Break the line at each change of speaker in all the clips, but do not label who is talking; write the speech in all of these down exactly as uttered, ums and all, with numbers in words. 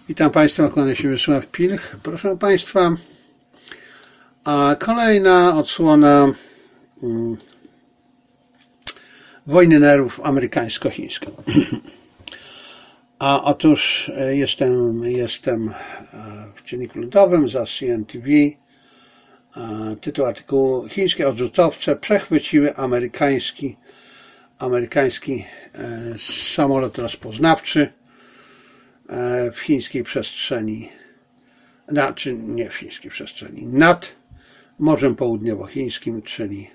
Witam Państwa, kłania się Wiesław Pilch. Proszę Państwa, a kolejna odsłona hmm, wojny nerwów amerykańsko-chińskiej. A otóż jestem, jestem w Dzienniku Ludowym za C N T V. Tytuł artykułu: chińskie odrzutowce przechwyciły amerykański, amerykański samolot rozpoznawczy w chińskiej przestrzeni, znaczy nie w chińskiej przestrzeni, nad Morzem Południowochińskim, czyli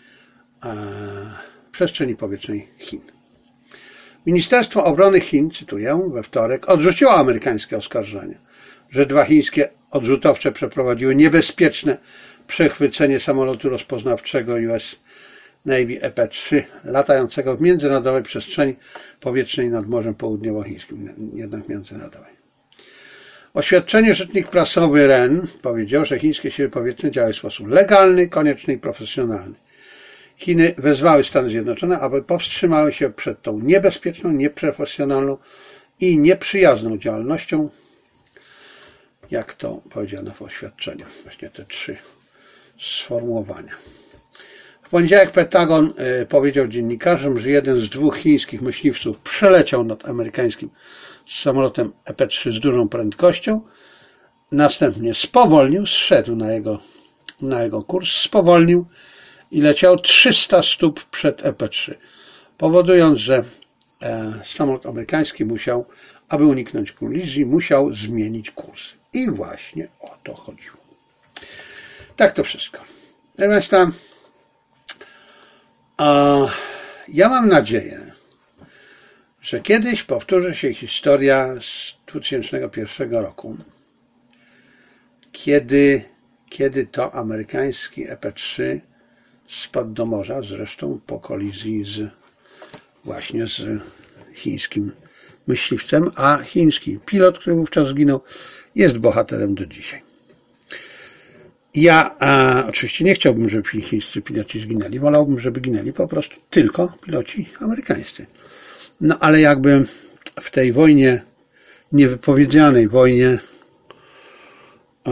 w przestrzeni powietrznej Chin. Ministerstwo Obrony Chin, cytuję, we wtorek odrzuciło amerykańskie oskarżenia, że dwa chińskie odrzutowce przeprowadziły niebezpieczne przechwycenie samolotu rozpoznawczego U S Navy E P trzy latającego w międzynarodowej przestrzeni powietrznej nad Morzem Południowochińskim, jednak międzynarodowej. W oświadczeniu rzecznik prasowy R E N powiedział, że chińskie siły powietrzne działają w sposób legalny, konieczny i profesjonalny. Chiny wezwały Stany Zjednoczone, aby powstrzymały się przed tą niebezpieczną, nieprofesjonalną i nieprzyjazną działalnością, jak to powiedziano w oświadczeniu. Właśnie te trzy sformułowania. W poniedziałek Pentagon powiedział dziennikarzom, że jeden z dwóch chińskich myśliwców przeleciał nad amerykańskim samolotem E P trzy z dużą prędkością, następnie spowolnił, zszedł na jego, na jego kurs, spowolnił i leciał trzysta stóp przed E P trzy, powodując, że samolot amerykański musiał, aby uniknąć kolizji, musiał zmienić kurs. I właśnie o to chodziło. Tak to wszystko. Proszę Państwa, a ja mam nadzieję, że kiedyś powtórzy się historia z dwa tysiące pierwszego roku, kiedy, kiedy to amerykański E P trzy spadł do morza, zresztą po kolizji z, właśnie z chińskim myśliwcem, a chiński pilot, który wówczas zginął, jest bohaterem do dzisiaj. Ja a, oczywiście nie chciałbym, żeby chińscy piloci zginęli. Wolałbym, żeby ginęli po prostu tylko piloci amerykańscy. No ale jakby w tej wojnie, niewypowiedzianej wojnie, a,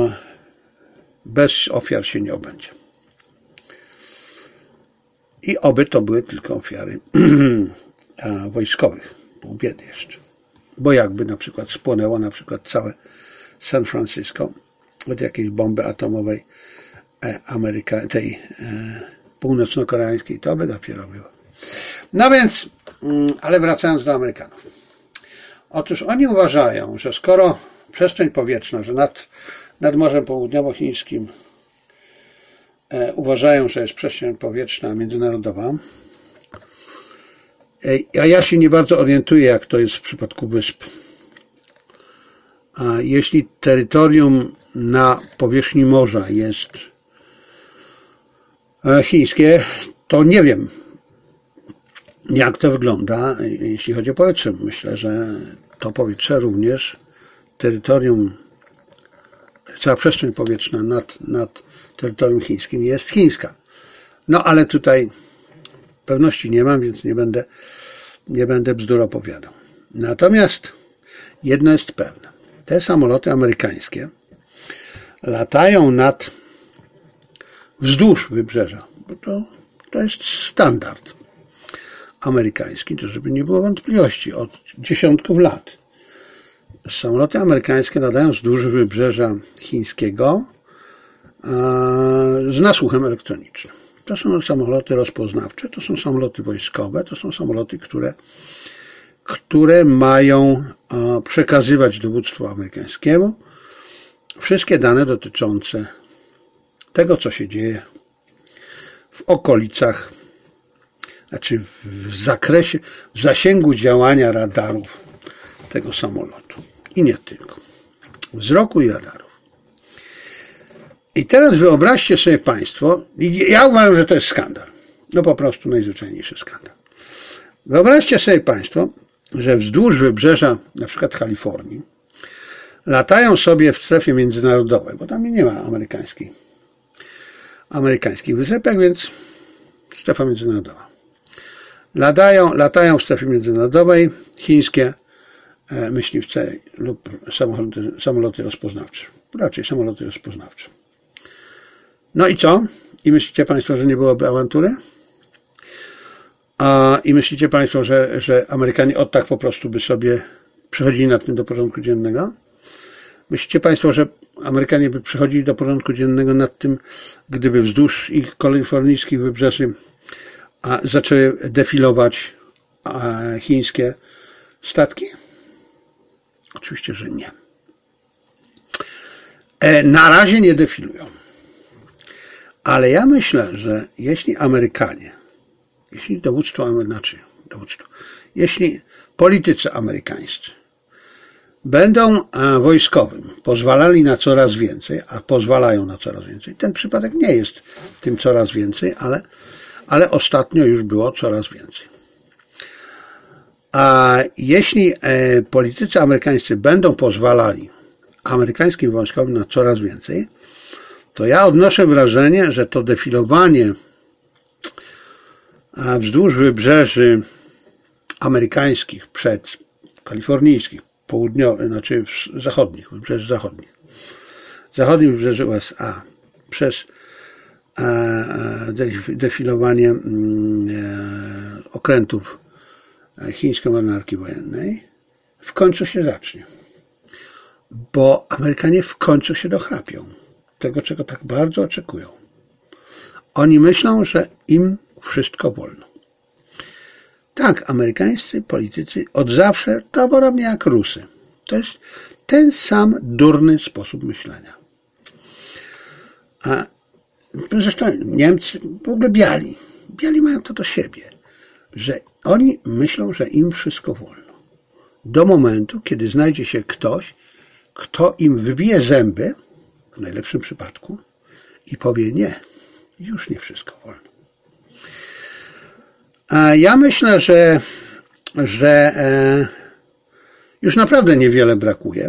bez ofiar się nie obędzie. I oby to były tylko ofiary a, wojskowych. Pół biedy jeszcze. Bo jakby na przykład spłonęło na przykład całe San Francisco od jakiejś bomby atomowej Ameryka, tej e, północno-koreańskiej, to by dopiero było. No więc, ale wracając do Amerykanów. Otóż oni uważają, że skoro przestrzeń powietrzna, że nad, nad Morzem Południowochińskim e, uważają, że jest przestrzeń powietrzna międzynarodowa, e, a ja się nie bardzo orientuję, jak to jest w przypadku wysp. A jeśli terytorium na powierzchni morza jest chińskie, to nie wiem, jak to wygląda, jeśli chodzi o powietrze. Myślę, że to powietrze również, terytorium, cała przestrzeń powietrzna nad, nad terytorium chińskim jest chińska. No ale tutaj pewności nie mam, więc nie będę, nie będę bzdur opowiadał. Natomiast jedno jest pewne. Te samoloty amerykańskie latają nad, wzdłuż wybrzeża, bo to, to jest standard amerykański, to żeby nie było wątpliwości, od dziesiątków lat. Samoloty amerykańskie latają wzdłuż wybrzeża chińskiego z nasłuchem elektronicznym. To są samoloty rozpoznawcze, to są samoloty wojskowe, to są samoloty, które które mają przekazywać dowództwu amerykańskiemu wszystkie dane dotyczące tego, co się dzieje w okolicach, znaczy w zakresie, w zasięgu działania radarów tego samolotu. I nie tylko. Wzroku i radarów. I teraz wyobraźcie sobie Państwo, ja uważam, że to jest skandal. No po prostu najzwyczajniejszy skandal. Wyobraźcie sobie Państwo, że wzdłuż wybrzeża na przykład Kalifornii latają sobie w strefie międzynarodowej, bo tam nie ma amerykańskiej, amerykańskich wysepek, więc strefa międzynarodowa. Latają, latają w strefie międzynarodowej chińskie myśliwce lub samoloty, samoloty rozpoznawcze. Raczej samoloty rozpoznawcze. No i co? I myślicie Państwo, że nie byłoby awantury? A i myślicie Państwo, że, że Amerykanie od tak po prostu by sobie przychodzili nad tym do porządku dziennego? Myślicie Państwo, że Amerykanie by przychodzili do porządku dziennego nad tym, gdyby wzdłuż ich kalifornijskich wybrzeży a, zaczęły defilować a, chińskie statki? Oczywiście, że nie. E, na razie nie defilują. Ale ja myślę, że jeśli Amerykanie, jeśli dowództwo, znaczy dowództwo, jeśli politycy amerykańscy będą wojskowym pozwalali na coraz więcej, a pozwalają na coraz więcej, ten przypadek nie jest tym coraz więcej, ale, ale ostatnio już było coraz więcej. A jeśli politycy amerykańscy będą pozwalali amerykańskim wojskom na coraz więcej, to ja odnoszę wrażenie, że to defilowanie wzdłuż wybrzeży amerykańskich, przed kalifornijskich, południowych, znaczy zachodnich, wybrzeży zachodnich, zachodnich wybrzeży U S A, przez defilowanie okrętów chińskiej marynarki wojennej w końcu się zacznie. Bo Amerykanie w końcu się dochrapią tego, czego tak bardzo oczekują. Oni myślą, że im wszystko wolno. Tak, amerykańscy politycy od zawsze, to podobnie jak Rusy. To jest ten sam durny sposób myślenia. A zresztą Niemcy, w ogóle biali, biali mają to do siebie, że oni myślą, że im wszystko wolno. Do momentu, kiedy znajdzie się ktoś, kto im wybije zęby, w najlepszym przypadku, i powie nie, już nie wszystko wolno. A ja myślę, że, że e, już naprawdę niewiele brakuje,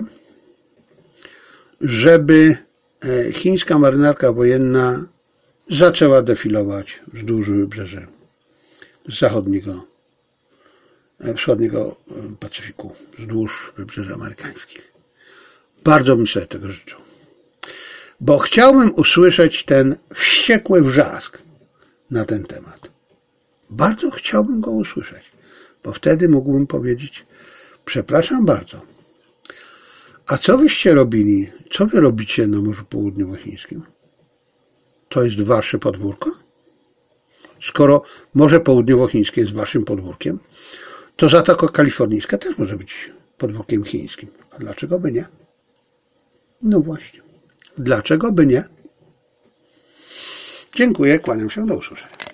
żeby e, chińska marynarka wojenna zaczęła defilować wzdłuż wybrzeży zachodniego, e, wschodniego Pacyfiku, wzdłuż wybrzeży amerykańskich. Bardzo bym sobie tego życzył. Bo chciałbym usłyszeć ten wściekły wrzask na ten temat. Bardzo chciałbym go usłyszeć, bo wtedy mógłbym powiedzieć: przepraszam bardzo, a co wyście robili, co wy robicie na Morzu Południowochińskim? To jest wasze podwórko? Skoro Morze Południowochińskie jest waszym podwórkiem, to Zatoka Kalifornijska też może być podwórkiem chińskim. A dlaczego by nie? No właśnie. Dlaczego by nie? Dziękuję, kłaniam się, do usłyszenia.